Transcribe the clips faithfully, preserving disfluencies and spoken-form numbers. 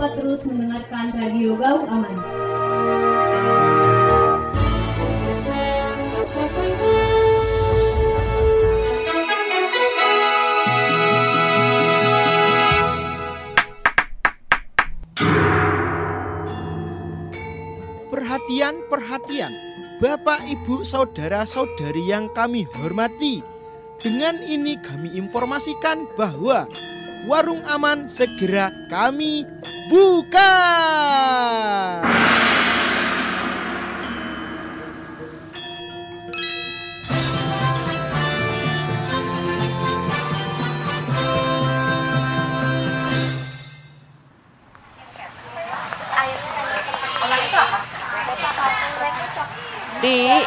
dapat terus mendengarkan Radio Gaung Aman. Perhatian, perhatian, Bapak, Ibu, Saudara-saudari yang kami hormati. Dengan ini kami informasikan bahwa Warung Aman segera kami buka. Dik,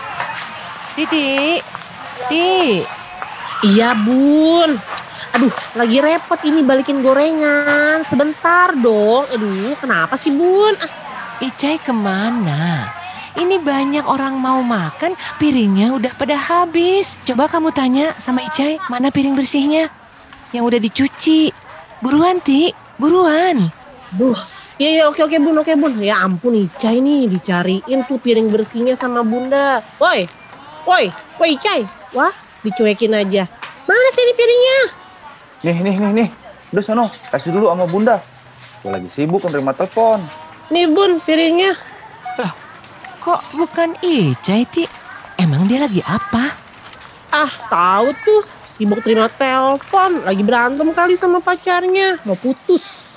Dik, Dik. Iya bun. Aduh, lagi repot ini balikin gorengan. Sebentar dong. Aduh, kenapa sih bun? Ah. Icai kemana? Ini banyak orang mau makan, piringnya udah pada habis. Coba kamu tanya sama Icai, mana piring bersihnya? Yang udah dicuci. Buruan, Tik, buruan. Duh, iya, iya, oke, oke bun, oke bun. Ya ampun Icai nih, dicariin tuh piring bersihnya sama bunda. Woi, woi, woi Icai. Wah, dicuekin aja. Mana sih ini piringnya? Nih, nih, nih, nih. Udah sono, kasih dulu sama bunda. Gue lagi sibuk menerima telepon. Nih bun, piringnya. Loh, kok bukan Icai, Tik? Emang dia lagi apa? Ah, tahu tuh. Sibuk terima telepon. Lagi berantem kali sama pacarnya. Mau putus.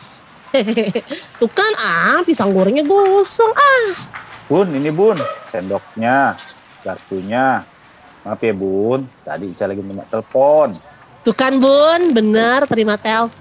Tuh kan, ah, pisang gorengnya gosong, ah. Bun, ini bun. Sendoknya, garpunya. Maaf ya bun, tadi Ica lagi minta telepon. Tuh kan bun, bener terima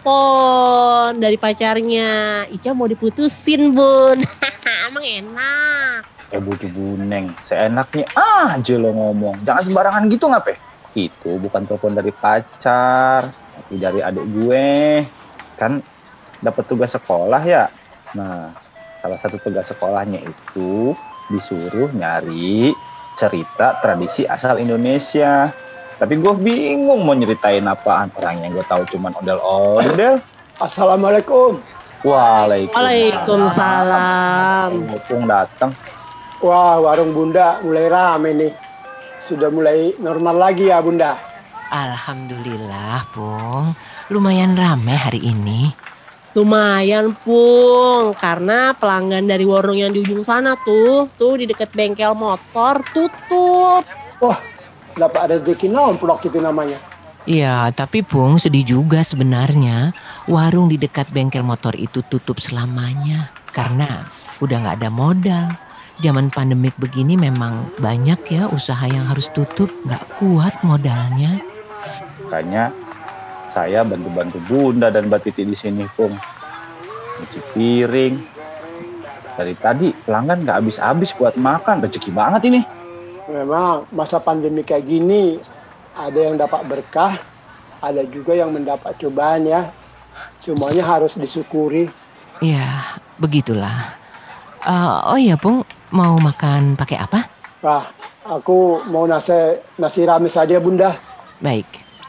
telepon dari pacarnya. Ica mau diputusin bun. Emang enak. Eh buju buneng, seenaknya aja lo ngomong. Jangan sembarangan gitu ngapain? Itu bukan telepon dari pacar, tapi dari adik gue. Kan dapat tugas sekolah ya. Nah, salah satu tugas sekolahnya itu disuruh nyari cerita tradisi asal Indonesia. Tapi gue bingung mau nyeritain apaan. Orang yang gue tahu cuman ondel-ondel. Assalamualaikum. Waalaikumsalam. Waalaikumsalam. Mumpung datang. Wah, warung bunda mulai rame nih. Sudah mulai normal lagi ya bunda. Alhamdulillah, Pung. Lumayan ramai hari ini. Lumayan Pung, karena pelanggan dari warung yang di ujung sana tuh, tuh di dekat bengkel motor tutup. Wah, dapat ada rezeki nomplok itu namanya. Iya, tapi Pung sedih juga sebenarnya. Warung di dekat bengkel motor itu tutup selamanya. Karena udah gak ada modal. Zaman pandemik begini memang banyak ya usaha yang harus tutup. Gak kuat modalnya. Makanya saya bantu-bantu bunda dan Mbak Titi di sini, Pung. Nyuci piring. Dari tadi pelanggan gak habis-habis buat makan. Rezeki banget ini. Memang masa pandemi kayak gini, ada yang dapat berkah, ada juga yang mendapat cobaan ya. Semuanya harus disyukuri. Ya, begitulah. Uh, oh iya, Pung, mau makan pakai apa? Wah, aku mau nasi, nasi rames saja bunda. Baik.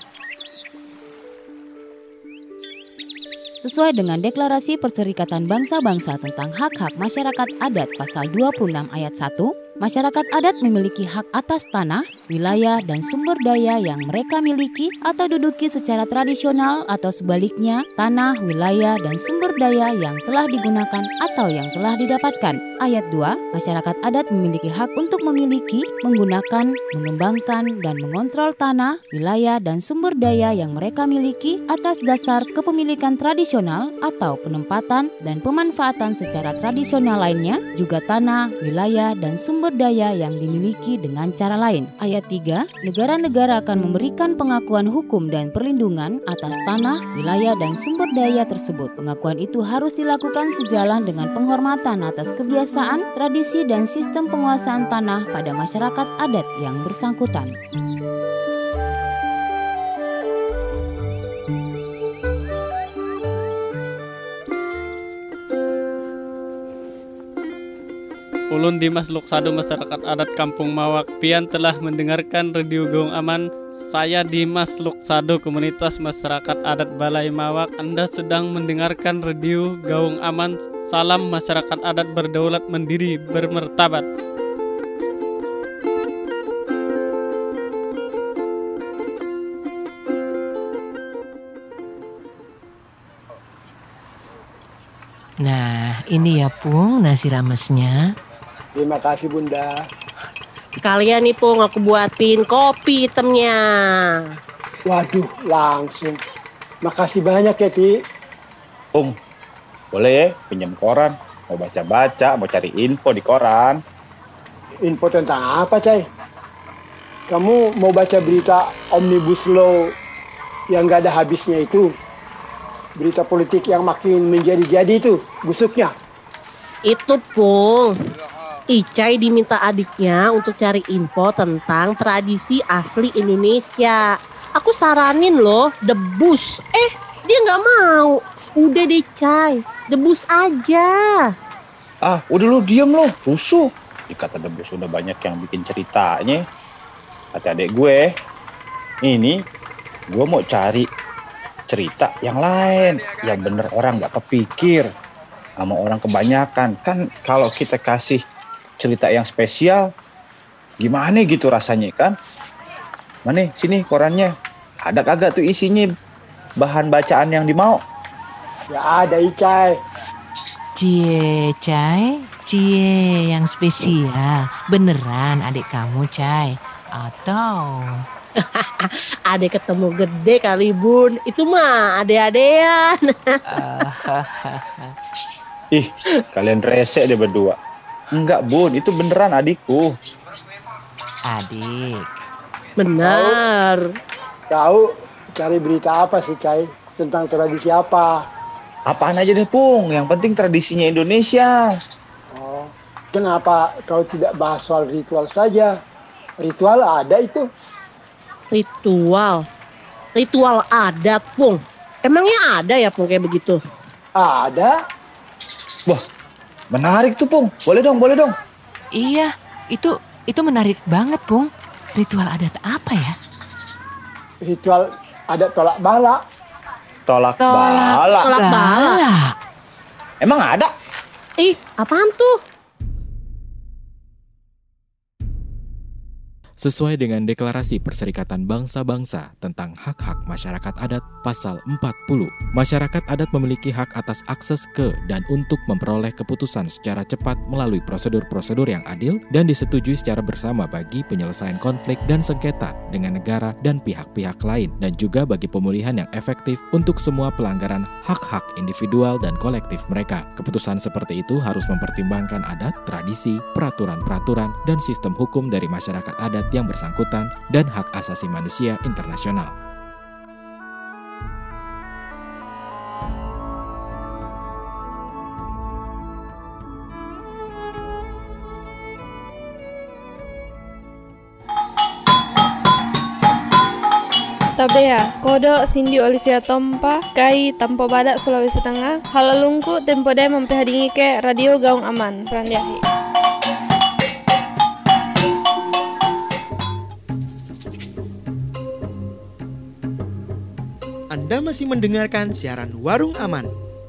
Sesuai dengan Deklarasi Perserikatan Bangsa-Bangsa tentang Hak-Hak Masyarakat Adat Pasal dua puluh enam Ayat satu, masyarakat adat memiliki hak atas tanah, wilayah, dan sumber daya yang mereka miliki atau duduki secara tradisional atau sebaliknya, tanah, wilayah, dan sumber daya yang telah digunakan atau yang telah didapatkan. Ayat dua, masyarakat adat memiliki hak untuk memiliki, menggunakan, mengembangkan, dan mengontrol tanah, wilayah, dan sumber daya yang mereka miliki atas dasar kepemilikan tradisional atau penempatan dan pemanfaatan secara tradisional lainnya, juga tanah, wilayah, dan sumber daya yang dimiliki dengan cara lain. Ayat tiga, negara-negara akan memberikan pengakuan hukum dan perlindungan atas tanah, wilayah, dan sumber daya tersebut. Pengakuan itu harus dilakukan sejalan dengan penghormatan atas kebiasaan, tradisi, dan sistem penguasaan tanah pada masyarakat adat yang bersangkutan. Ulun Dimas Luksado, masyarakat adat Kampung Mawak. Pian telah mendengarkan Radio Gaung Aman. Saya Dimas Luksado, komunitas masyarakat adat Balai Mawak. Anda sedang mendengarkan Radio Gaung Aman. Salam masyarakat adat berdaulat mandiri bermartabat. Nah, ini ya Pung nasi ramesnya. Terima kasih Bunda. Sekalian nih Pung, aku buatin kopi hitamnya. Waduh, langsung. Makasih banyak ya, Ci. Pung, boleh ya pinjam koran? Mau baca-baca, mau cari info di koran. Info tentang apa, Cai? Kamu mau baca berita Omnibus Law yang gak ada habisnya itu? Berita politik yang makin menjadi-jadi itu, busuknya. Itu Pung, Icai diminta adiknya untuk cari info tentang tradisi asli Indonesia. Aku saranin loh, debus. Eh, dia gak mau. Udah deh Cai, debus aja. Ah, udah lu diem lo, rusuh. Dikata debus udah banyak yang bikin ceritanya. Kata adik gue, ini gue mau cari cerita yang lain, yang bener orang gak kepikir sama orang kebanyakan. Kan kalau kita kasih cerita yang spesial, gimana gitu rasanya kan? Mana sini korannya, ada kagak tuh isinya bahan bacaan yang dimau? Ya ada Icai. Cie, Cai, cie yang spesial. Beneran adik kamu, Cai? Atau Adek ketemu gede kali Bun, itu mah ade-adean. Ih, kalian resek deh berdua. Enggak Bun, itu beneran adikku. adik? Benar. Tahu cari berita apa sih, Cai? Tentang tradisi apa? Apaan aja deh Pung, yang penting tradisinya Indonesia. Oh, kenapa kau tidak bahas soal ritual saja? Ritual ada itu. Ritual. Ritual adat, Pung. Emangnya ada ya, Pung, kayak begitu? Ada. Wah, menarik tuh Pung. Boleh dong, boleh dong. Iya, itu itu menarik banget, Pung. Ritual adat apa ya? Ritual adat tolak bala. Tolak, Tolak bala. Tolak bala. Emang ada? Ih, apaan tuh? Sesuai dengan Deklarasi Perserikatan Bangsa-Bangsa tentang Hak-Hak Masyarakat Adat Pasal empat puluh, masyarakat adat memiliki hak atas akses ke dan untuk memperoleh keputusan secara cepat melalui prosedur-prosedur yang adil dan disetujui secara bersama bagi penyelesaian konflik dan sengketa dengan negara dan pihak-pihak lain, dan juga bagi pemulihan yang efektif untuk semua pelanggaran hak-hak individual dan kolektif mereka. Keputusan seperti itu harus mempertimbangkan adat, tradisi, peraturan-peraturan, dan sistem hukum dari masyarakat adat yang bersangkutan dan hak asasi manusia internasional. Tabea, Kodo, Cindy Olivia Tompa, Kai, Tampo Badak, Sulawesi Tengah, Halalungku, Tempo Daya mempihadingi ke Radio Gaung Aman, Prandiahi. Anda masih mendengarkan siaran Warung Aman.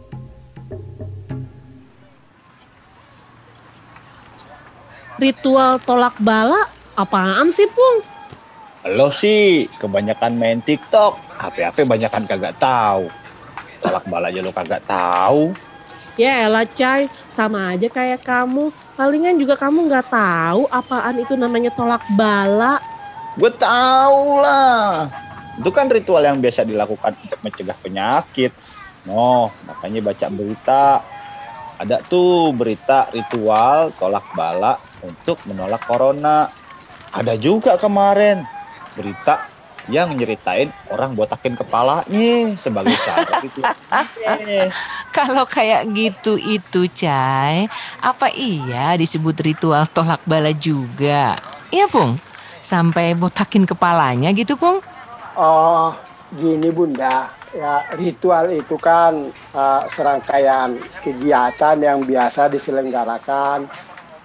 Ritual tolak bala apaan sih, Pung? Lo sih kebanyakan main TikTok, H P-H P banyakan kagak tahu. Tolak bala aja lo kagak tahu. Ya elah Cai, sama aja kayak kamu. Palingan juga kamu nggak tahu apaan itu namanya tolak bala. Gue tahu lah. Itu kan ritual yang biasa dilakukan untuk mencegah penyakit. No, makanya baca berita. Ada tuh berita ritual tolak bala untuk menolak corona. Ada juga kemarin berita yang nyeritain orang botakin kepalanya sebagai cara itu. Kalau kayak gitu itu, Cai, apa iya disebut ritual tolak bala juga? Iya, Pung? Sampai botakin kepalanya gitu, Pung? Oh, gini Bunda, ya ritual itu kan uh, serangkaian kegiatan yang biasa diselenggarakan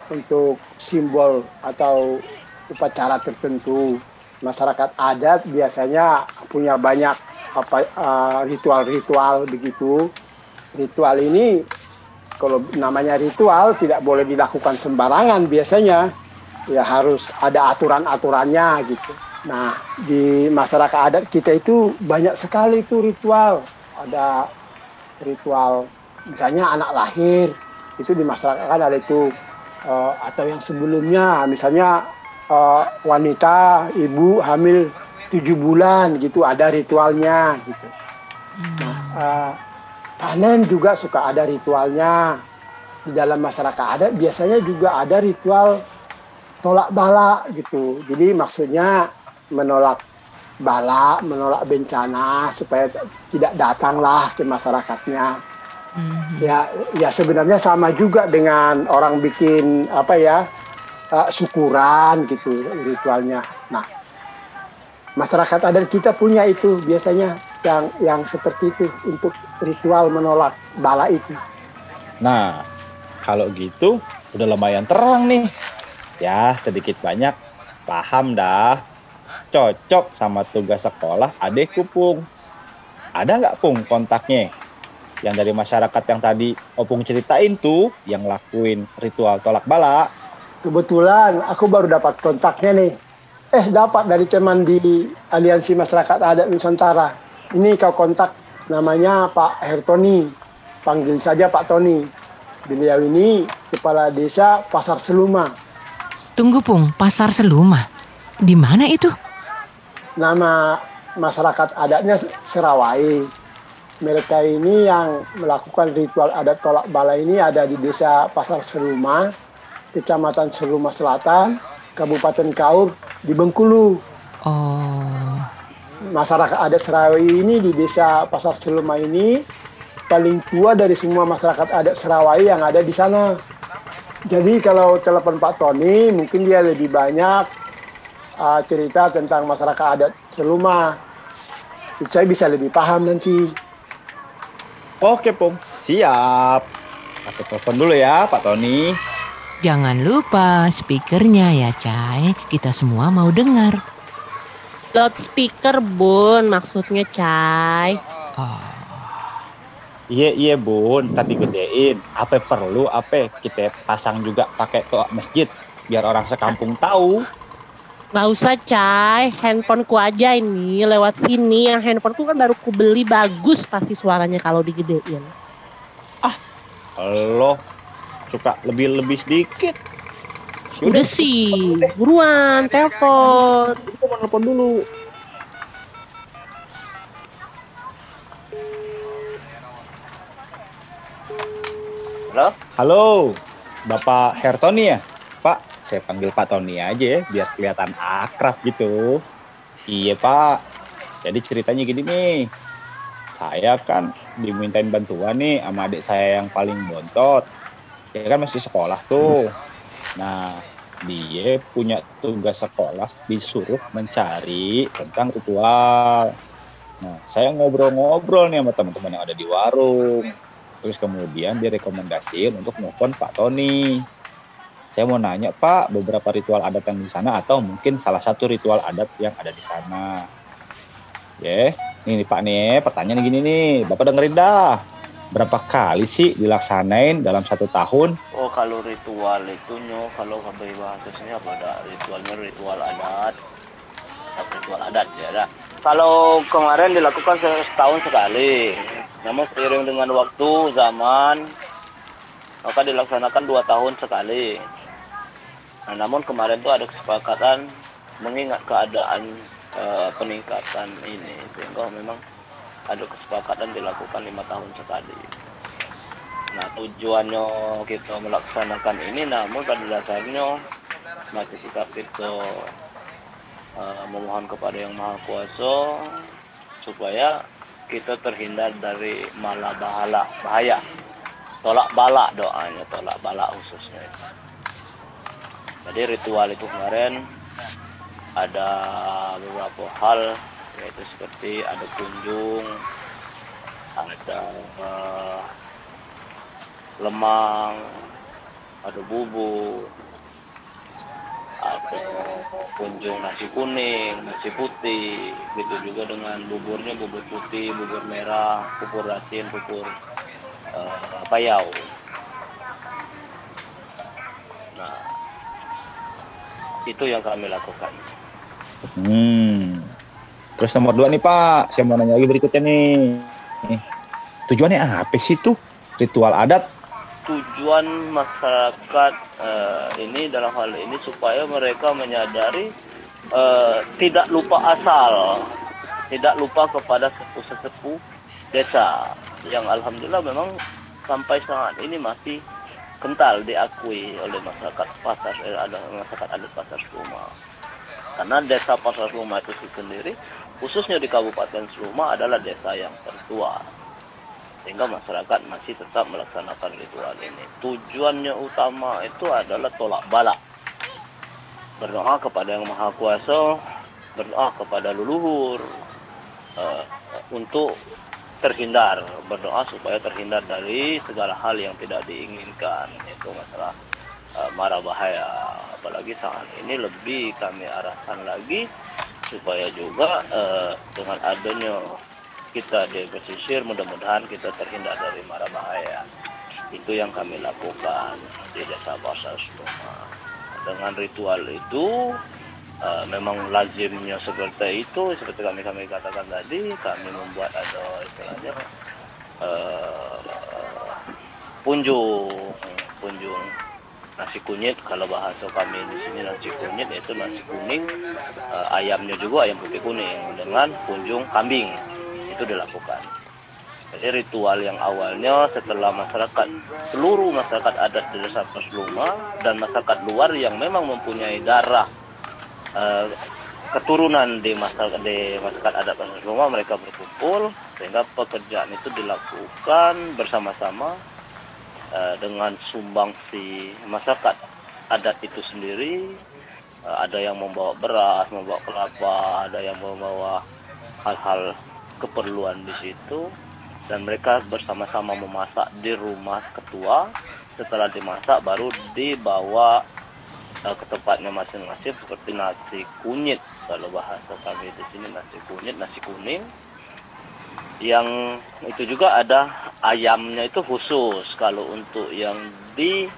untuk simbol atau upacara tertentu. Masyarakat adat biasanya punya banyak apa uh, ritual-ritual begitu. Ritual ini kalau namanya ritual tidak boleh dilakukan sembarangan biasanya. Ya harus ada aturan-aturannya gitu. Nah, di masyarakat adat kita itu banyak sekali itu ritual. Ada ritual misalnya anak lahir, itu di masyarakat kan ada itu. Uh, atau yang sebelumnya misalnya uh, wanita, ibu hamil tujuh bulan gitu, ada ritualnya gitu. Nah, uh, panen juga suka ada ritualnya. Di dalam masyarakat adat biasanya juga ada ritual tolak bala gitu. Jadi maksudnya menolak bala, menolak bencana supaya tidak datanglah ke masyarakatnya. Mm-hmm. Ya, ya sebenarnya sama juga dengan orang bikin apa ya uh, syukuran gitu ritualnya. Nah, masyarakat adat kita punya itu biasanya yang yang seperti itu untuk ritual menolak bala itu. Nah, kalau gitu udah lumayan terang nih. Ya, sedikit banyak paham dah. Cocok sama tugas sekolah adekku, Pung. Ada nggak, Pung, kontaknya? Yang dari masyarakat yang tadi Opung ceritain tuh, yang lakuin ritual tolak bala. Kebetulan aku baru dapat kontaknya nih. Eh, dapat dari teman di Aliansi Masyarakat Adat Nusantara. Ini kau kontak, namanya Pak Hertoni. Panggil saja Pak Tony. Beliau ini Kepala Desa Pasar Seluma. Tunggu, Pung, Pasar Seluma. Di mana itu? Nama masyarakat adatnya Serawai. Mereka ini yang melakukan ritual adat tolak bala ini ada di Desa Pasar Seluma, Kecamatan Seluma Selatan, Kabupaten Kaur, di Bengkulu. Oh. Masyarakat adat Serawai ini di Desa Pasar Seluma ini paling tua dari semua masyarakat adat Serawai yang ada di sana. Jadi kalau telepon Pak Tony, mungkin dia lebih banyak uh, cerita tentang masyarakat adat Seluma. Saya bisa lebih paham nanti. Oke, Pung. Siap. Aku telepon dulu ya, Pak Tony. Jangan lupa speakernya ya, Cai. Kita semua mau dengar. Loudspeaker, Bun. Maksudnya, Cai. Oh. Iya, iya, Bun. Tapi gedein. Apa perlu, apa kita pasang juga pakai toa masjid. Biar orang sekampung tahu. Gak usah, Cai. Handphoneku aja ini lewat sini. Yang handphoneku kan baru ku beli, bagus pasti suaranya kalau digedein. Ah, lo suka lebih-lebih sedikit. Udah, Udah sih. Buruan, telepon. Aku mau telepon dulu. Halo? Halo, Bapak Hertoni ya? Pak, saya panggil Pak Tony aja ya, biar kelihatan akrab gitu. Iya, Pak. Jadi ceritanya gini nih. Saya kan dimintain bantuan nih sama adik saya yang paling bontot. Dia kan masih sekolah tuh. Nah, dia punya tugas sekolah disuruh mencari tentang ritual. Nah, saya ngobrol-ngobrol nih sama teman-teman yang ada di warung. Terus kemudian direkomendasiin untuk nelfon Pak Tony. Saya mau nanya, Pak, beberapa ritual adat yang di sana atau mungkin salah satu ritual adat yang ada di sana. Ya, yeah. Nih Pak nih, pertanyaan gini nih, Bapak dengerin dah. Berapa kali sih dilaksanain dalam satu tahun? Oh, kalau ritual itu nyo, kalau bahasanya pada ritualnya ritual adat, ritual adat ya. Dah. Kalau kemarin dilakukan setahun sekali, namun seiring dengan waktu zaman maka dilaksanakan dua tahun sekali. Nah, namun kemarin itu ada kesepakatan mengingat keadaan e, peningkatan ini, sehingga memang ada kesepakatan dilakukan lima tahun sekali. Nah, tujuannya kita melaksanakan ini, namun pada dasarnya masih sikap kita e, memohon kepada Yang Maha Kuasa supaya kita terhindar dari mala bahala bahaya. Tolak bala doanya, tolak bala khususnya. Jadi ritual itu kemarin ada beberapa hal, yaitu seperti ada kunjung, ada uh, lemang, ada bubur, ada kunjung nasi kuning, nasi putih, gitu juga dengan buburnya bubur putih, bubur merah, bubur asin, bubur uh, payau. Nah, itu yang kami lakukan. Hmm. Terus nomor dua nih Pak, saya mau nanya lagi berikutnya nih. nih. Tujuannya apa sih tuh ritual adat? Tujuan masyarakat uh, ini dalam hal ini supaya mereka menyadari uh, tidak lupa asal, tidak lupa kepada sepuh-sepuh desa yang alhamdulillah memang sampai saat ini masih kental diakui oleh masyarakat pasar eh, ada masyarakat adat Pasar Seluma. Karena desa Pasar Seluma itu sendiri, khususnya di Kabupaten Seluma adalah desa yang tertua. Sehingga masyarakat masih tetap melaksanakan ritual ini. Tujuannya utama itu adalah tolak bala. Berdoa kepada Yang Maha Kuasa, berdoa kepada leluhur uh, untuk terhindar, berdoa supaya terhindar dari segala hal yang tidak diinginkan. Itu masalah uh, mara bahaya. Apalagi saat ini lebih kami arahkan lagi supaya juga uh, dengan adanya kita di pesisir, mudah-mudahan kita terhindar dari mara bahaya. Itu yang kami lakukan di Desa Pasar Seluma. Dengan ritual itu uh, memang lazimnya seperti itu, seperti kami kami katakan tadi, kami membuat ada istilahnya uh, punjung, punjung nasi kunyit. Kalau bahasa kami di sini nasi kunyit itu nasi kuning, uh, ayamnya juga ayam putih kuning dengan punjung kambing. Itu dilakukan. Jadi ritual yang awalnya setelah masyarakat, seluruh masyarakat adat di Desa Pasar Seluma dan masyarakat luar yang memang mempunyai darah uh, keturunan di masyarakat, di masyarakat adat Pasar Seluma, mereka berkumpul sehingga pekerjaan itu dilakukan bersama-sama uh, dengan sumbangsi masyarakat adat itu sendiri. Uh, ada yang membawa beras, membawa kelapa, ada yang membawa hal-hal keperluan di situ, dan mereka bersama-sama memasak di rumah ketua. Setelah dimasak baru dibawa uh, ke tempatnya masing-masing, seperti nasi kunyit kalau bahasa kami di sini, nasi kunyit, nasi kuning. Yang itu juga ada ayamnya itu khusus. Kalau untuk yang di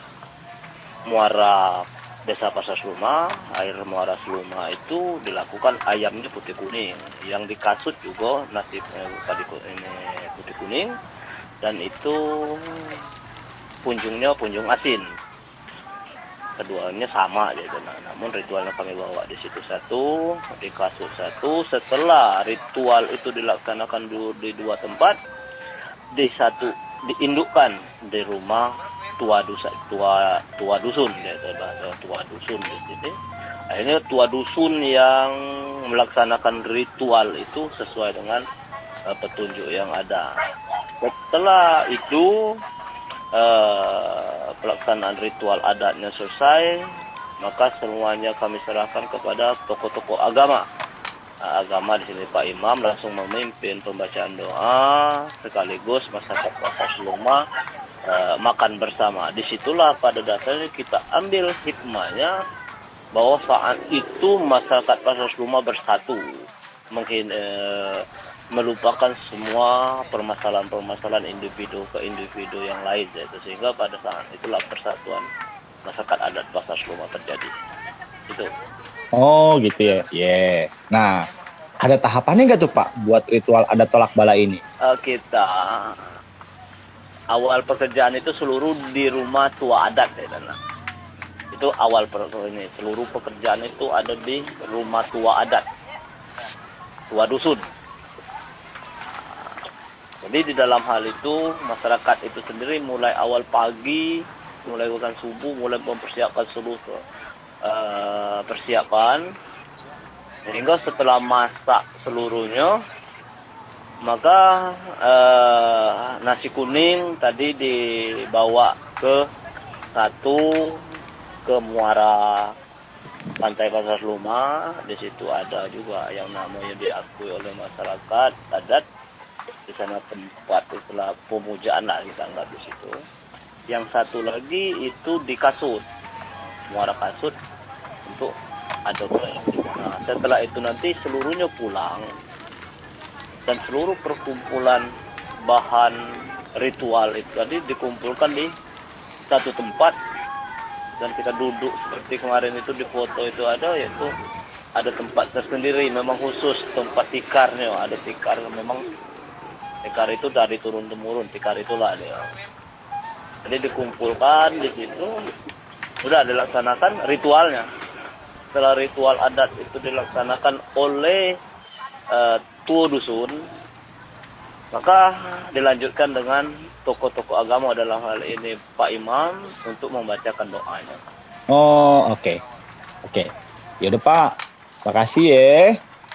Muara Desa Pasar Seluma, air Muara Seluma itu dilakukan ayamnya putih kuning. Yang di Kasut juga nasi eh, ini putih kuning, dan itu punjungnya punjung asin. Keduanya sama gitu. Nah, namun ritualnya kami bawa di situ satu, di Kasut satu. Setelah ritual itu dilaksanakan di dua tempat, di satu diindukkan di rumah tua dusa, tua tua dusun, ya, bahasa tua dusun di sini. Akhirnya tua dusun yang melaksanakan ritual itu sesuai dengan uh, petunjuk yang ada. Setelah itu uh, pelaksanaan ritual adatnya selesai, maka semuanya kami serahkan kepada tokoh-tokoh agama. Uh, agama di sini Pak Imam langsung memimpin pembacaan doa sekaligus masyarakat Pasar Seluma Uh, makan bersama. Disitulah pada dasarnya kita ambil hikmahnya bahwa saat itu masyarakat Pasar Seluma bersatu, mungkin uh, melupakan semua permasalahan-permasalahan individu ke individu yang lain, yaitu sehingga pada saat itulah persatuan masyarakat adat Pasar Seluma terjadi. Itu. Oh gitu ya. Yeah. Nah, ada tahapannya nggak tuh Pak buat ritual adat tolak bala ini? Uh, kita awal pekerjaan itu seluruh di rumah tua adat ya, dan itu awal per ini seluruh pekerjaan itu ada di rumah tua adat, tua dusun. Jadi di dalam hal itu masyarakat itu sendiri mulai awal pagi, mulai bukan subuh, mulai mempersiapkan seluruh uh, persiapan, sehingga setelah masak seluruhnya, maka eh, nasi kuning tadi dibawa ke satu ke muara pantai Pasar Seluma. Di situ ada juga yang namanya diakui oleh masyarakat adat. Di sana tempat istilah pemujaan lah kita anggap di situ. yang satu lagi itu di Kasut, Muara Kasut untuk ada proyek. Nah, setelah itu nanti seluruhnya pulang dan seluruh perkumpulan bahan ritual itu tadi dikumpulkan di satu tempat dan kita duduk seperti kemarin itu di foto itu ada, yaitu ada tempat tersendiri memang khusus tempat tikarnya, ada tikar memang tikar itu dari turun temurun, tikar itulah dia. Jadi dikumpulkan di situ, udah dilaksanakan ritualnya. Setelah ritual adat itu dilaksanakan oleh uh, tua dusun, maka dilanjutkan dengan tokoh-tokoh agama dalam hal ini Pak Imam untuk membacakan doanya. Oh, oke. Okay. Oke. Okay. Yaudah Pak, makasih ya.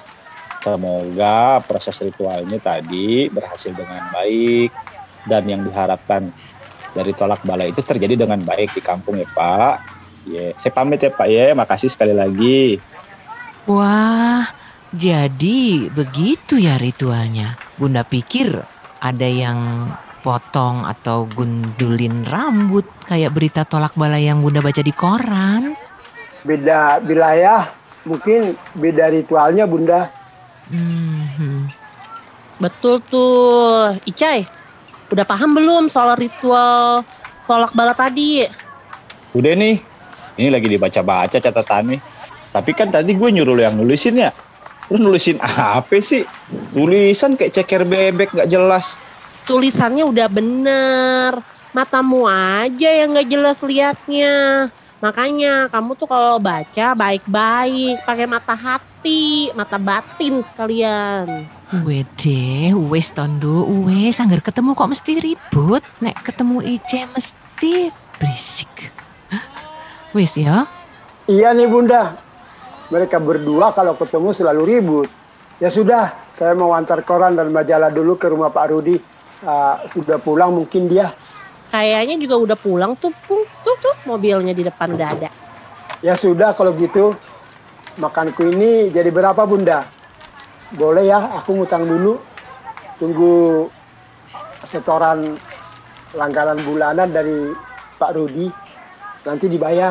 Semoga proses ritualnya tadi berhasil dengan baik dan yang diharapkan dari tolak bala itu terjadi dengan baik di kampung ya Pak. Ya, saya pamit ya Pak ya. Makasih sekali lagi. Wah, jadi begitu ya ritualnya. Bunda pikir ada yang potong atau gundulin rambut kayak berita tolak bala yang Bunda baca di koran. Beda wilayah, mungkin beda ritualnya Bunda. Hmm. Betul tuh, Icai. Udah paham belum soal ritual tolak bala tadi? Udah nih, ini lagi dibaca-baca catatannya. Tapi kan tadi gue nyuruh lo yang nulisin ya. Terus nulisin apa sih? Tulisan kayak ceker bebek gak jelas. Tulisannya udah bener, matamu aja yang gak jelas liatnya. Makanya kamu tuh kalau baca baik-baik, pakai mata hati, mata batin sekalian. Wede, wes tondo, wes anggar ketemu kok mesti ribut. Nek ketemu Ice mesti berisik. Wes ya? Iya nih Bunda, mereka berdua kalau ketemu selalu ribut. Ya sudah, saya mau antar koran dan majalah dulu ke rumah Pak Rudi. Uh, sudah pulang mungkin dia. Kayaknya juga udah pulang tuh, tuh, tuh mobilnya di depan udah ada. Ya sudah kalau gitu, makanku ini jadi berapa Bunda? Boleh ya, aku ngutang dulu. Tunggu setoran langganan bulanan dari Pak Rudi, nanti dibayar.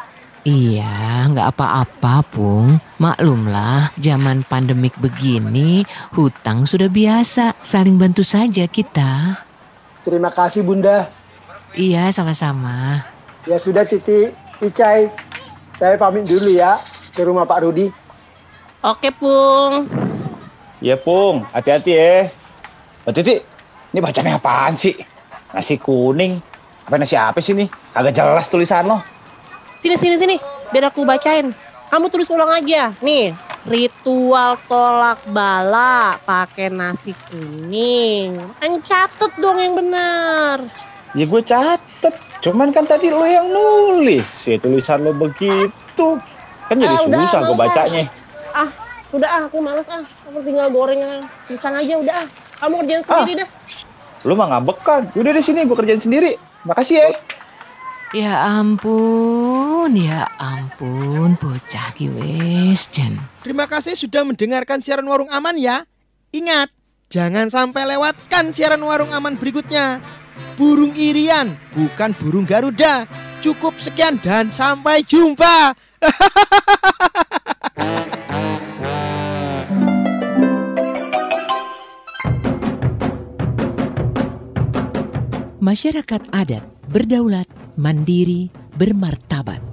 Iya, nggak apa-apa, Pung. Maklumlah, zaman pandemik begini, hutang sudah biasa. Saling bantu saja kita. Terima kasih, Bunda. Iya, sama-sama. Ya sudah, Cici, Icai. Saya pamit dulu ya ke rumah Pak Rudi. Oke, Pung. Iya, Pung. Hati-hati ya. Mbak Titi, ini bacanya apaan sih? Nasi kuning. Apa nasi apa sih nih? Agak jelas tulisan lo. Sini, sini, sini. Biar aku bacain. Kamu tulis ulang aja. Nih, ritual tolak bala pakai nasi kuning. Kan catet dong yang benar. Ya gue catet. Cuman kan tadi lo yang nulis. Ya tulisan lo begitu. Kan jadi ah, susah gue bacanya. Ah, udah ah. Aku males ah. Aku tinggal goreng pisang aja udah ah. Kamu kerjain sendiri ah. dah. Lo mah ngabekan. Udah di sini gue kerjain sendiri. Makasih ya. Ya ampun, ya ampun, bocah ki wis jan. Terima kasih sudah mendengarkan siaran Warung Aman ya. Ingat, jangan sampai lewatkan siaran Warung Aman berikutnya. Burung irian, bukan burung Garuda. Cukup sekian dan sampai jumpa. Masyarakat adat berdaulat, mandiri, bermartabat.